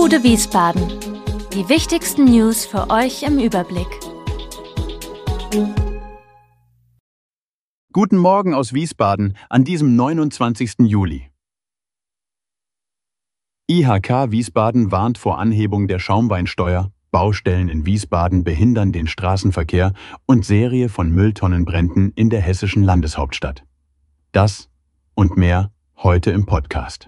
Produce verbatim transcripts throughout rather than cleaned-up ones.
Bude Wiesbaden. Die wichtigsten News für euch im Überblick. Guten Morgen aus Wiesbaden an diesem neunundzwanzigsten Juli. I H K Wiesbaden warnt vor Anhebung der Schaumweinsteuer, Baustellen in Wiesbaden behindern den Straßenverkehr und Serie von Mülltonnenbränden in der hessischen Landeshauptstadt. Das und mehr heute im Podcast.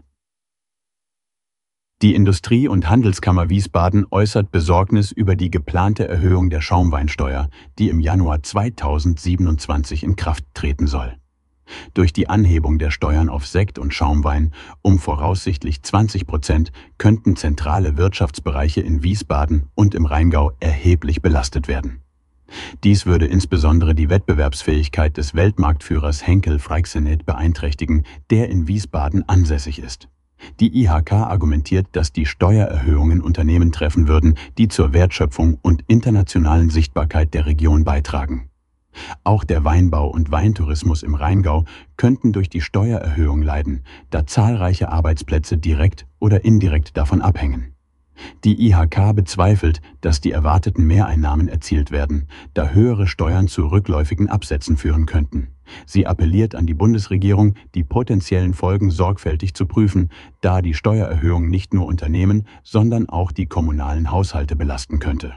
Die Industrie- und Handelskammer Wiesbaden äußert Besorgnis über die geplante Erhöhung der Schaumweinsteuer, die im Januar zweitausendsiebenundzwanzig in Kraft treten soll. Durch die Anhebung der Steuern auf Sekt und Schaumwein um voraussichtlich zwanzig Prozent könnten zentrale Wirtschaftsbereiche in Wiesbaden und im Rheingau erheblich belastet werden. Dies würde insbesondere die Wettbewerbsfähigkeit des Weltmarktführers Henkel Freixenet beeinträchtigen, der in Wiesbaden ansässig ist. Die I H K argumentiert, dass die Steuererhöhungen Unternehmen treffen würden, die zur Wertschöpfung und internationalen Sichtbarkeit der Region beitragen. Auch der Weinbau und Weintourismus im Rheingau könnten durch die Steuererhöhung leiden, da zahlreiche Arbeitsplätze direkt oder indirekt davon abhängen. Die I H K bezweifelt, dass die erwarteten Mehreinnahmen erzielt werden, da höhere Steuern zu rückläufigen Absätzen führen könnten. Sie appelliert an die Bundesregierung, die potenziellen Folgen sorgfältig zu prüfen, da die Steuererhöhung nicht nur Unternehmen, sondern auch die kommunalen Haushalte belasten könnte.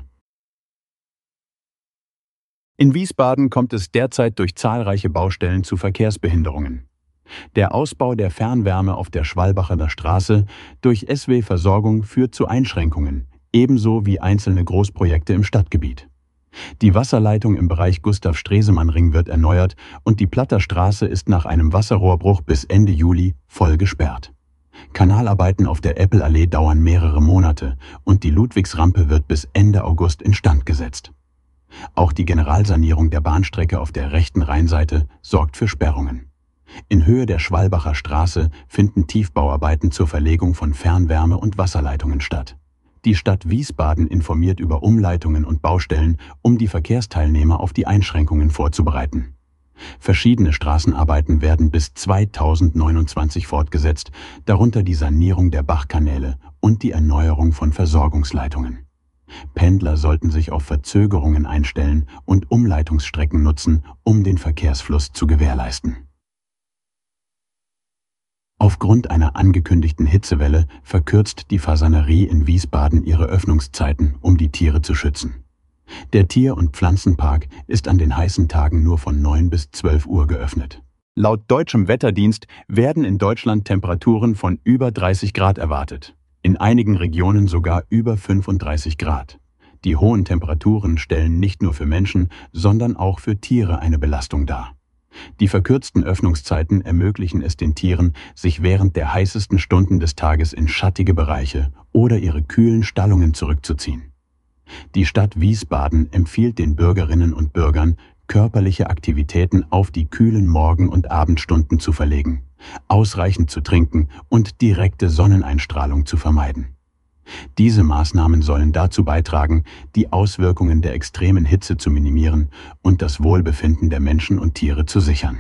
In Wiesbaden kommt es derzeit durch zahlreiche Baustellen zu Verkehrsbehinderungen. Der Ausbau der Fernwärme auf der Schwalbacher Straße durch S W-Versorgung führt zu Einschränkungen, ebenso wie einzelne Großprojekte im Stadtgebiet. Die Wasserleitung im Bereich Gustav-Stresemann-Ring wird erneuert und die Platter Straße ist nach einem Wasserrohrbruch bis Ende Juli voll gesperrt. Kanalarbeiten auf der Eppelallee dauern mehrere Monate und die Ludwigsrampe wird bis Ende August instand gesetzt. Auch die Generalsanierung der Bahnstrecke auf der rechten Rheinseite sorgt für Sperrungen. In Höhe der Schwalbacher Straße finden Tiefbauarbeiten zur Verlegung von Fernwärme- und Wasserleitungen statt. Die Stadt Wiesbaden informiert über Umleitungen und Baustellen, um die Verkehrsteilnehmer auf die Einschränkungen vorzubereiten. Verschiedene Straßenarbeiten werden bis zweitausendneunundzwanzig fortgesetzt, darunter die Sanierung der Bachkanäle und die Erneuerung von Versorgungsleitungen. Pendler sollten sich auf Verzögerungen einstellen und Umleitungsstrecken nutzen, um den Verkehrsfluss zu gewährleisten. Aufgrund einer angekündigten Hitzewelle verkürzt die Fasanerie in Wiesbaden ihre Öffnungszeiten, um die Tiere zu schützen. Der Tier- und Pflanzenpark ist an den heißen Tagen nur von neun bis zwölf Uhr geöffnet. Laut deutschem Wetterdienst werden in Deutschland Temperaturen von über dreißig Grad erwartet, in einigen Regionen sogar über fünfunddreißig Grad. Die hohen Temperaturen stellen nicht nur für Menschen, sondern auch für Tiere eine Belastung dar. Die verkürzten Öffnungszeiten ermöglichen es den Tieren, sich während der heißesten Stunden des Tages in schattige Bereiche oder ihre kühlen Stallungen zurückzuziehen. Die Stadt Wiesbaden empfiehlt den Bürgerinnen und Bürgern, körperliche Aktivitäten auf die kühlen Morgen- und Abendstunden zu verlegen, ausreichend zu trinken und direkte Sonneneinstrahlung zu vermeiden. Diese Maßnahmen sollen dazu beitragen, die Auswirkungen der extremen Hitze zu minimieren und das Wohlbefinden der Menschen und Tiere zu sichern.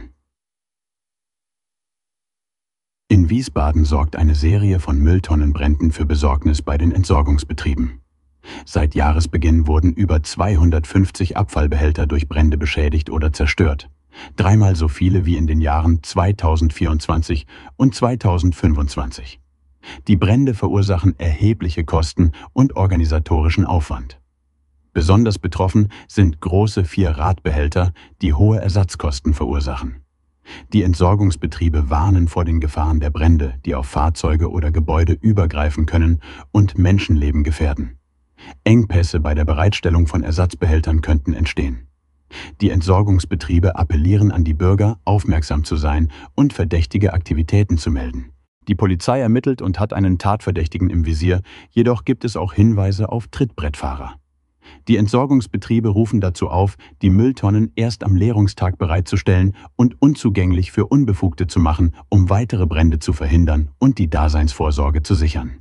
In Wiesbaden sorgt eine Serie von Mülltonnenbränden für Besorgnis bei den Entsorgungsbetrieben. Seit Jahresbeginn wurden über zweihundertfünfzig Abfallbehälter durch Brände beschädigt oder zerstört, dreimal so viele wie in den Jahren zweitausendvierundzwanzig und zweitausendfünfundzwanzig. Die Brände verursachen erhebliche Kosten und organisatorischen Aufwand. Besonders betroffen sind große Vier-Rad-Behälter, die hohe Ersatzkosten verursachen. Die Entsorgungsbetriebe warnen vor den Gefahren der Brände, die auf Fahrzeuge oder Gebäude übergreifen können und Menschenleben gefährden. Engpässe bei der Bereitstellung von Ersatzbehältern könnten entstehen. Die Entsorgungsbetriebe appellieren an die Bürger, aufmerksam zu sein und verdächtige Aktivitäten zu melden. Die Polizei ermittelt und hat einen Tatverdächtigen im Visier, jedoch gibt es auch Hinweise auf Trittbrettfahrer. Die Entsorgungsbetriebe rufen dazu auf, die Mülltonnen erst am Leerungstag bereitzustellen und unzugänglich für Unbefugte zu machen, um weitere Brände zu verhindern und die Daseinsvorsorge zu sichern.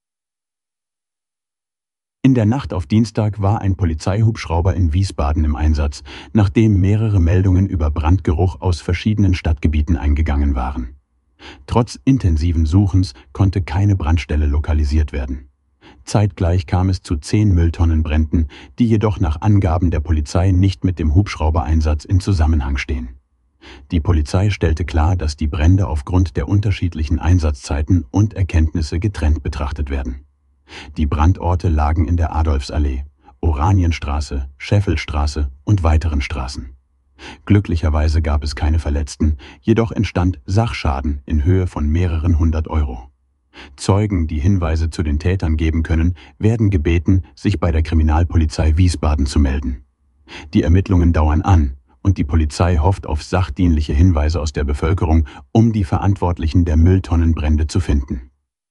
In der Nacht auf Dienstag war ein Polizeihubschrauber in Wiesbaden im Einsatz, nachdem mehrere Meldungen über Brandgeruch aus verschiedenen Stadtgebieten eingegangen waren. Trotz intensiven Suchens konnte keine Brandstelle lokalisiert werden. Zeitgleich kam es zu zehn Mülltonnenbränden, die jedoch nach Angaben der Polizei nicht mit dem Hubschraubereinsatz in Zusammenhang stehen. Die Polizei stellte klar, dass die Brände aufgrund der unterschiedlichen Einsatzzeiten und Erkenntnisse getrennt betrachtet werden. Die Brandorte lagen in der Adolfsallee, Oranienstraße, Scheffelstraße und weiteren Straßen. Glücklicherweise gab es keine Verletzten, jedoch entstand Sachschaden in Höhe von mehreren hundert Euro. Zeugen, die Hinweise zu den Tätern geben können, werden gebeten, sich bei der Kriminalpolizei Wiesbaden zu melden. Die Ermittlungen dauern an und die Polizei hofft auf sachdienliche Hinweise aus der Bevölkerung, um die Verantwortlichen der Mülltonnenbrände zu finden.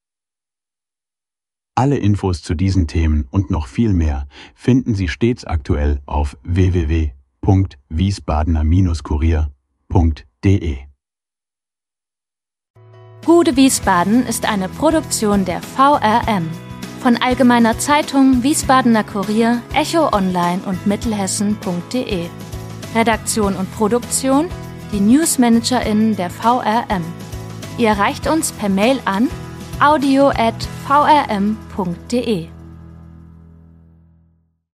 Alle Infos zu diesen Themen und noch viel mehr finden Sie stets aktuell auf w w w punkt wiesbadener Kurier punkt de. Gude Wiesbaden ist eine Produktion der V R M. Von Allgemeiner Zeitung, Wiesbadener Kurier, Echo Online und Mittelhessen punkt de. Redaktion und Produktion, die NewsmanagerInnen der V R M. Ihr erreicht uns per Mail an audio at v r m punkt de.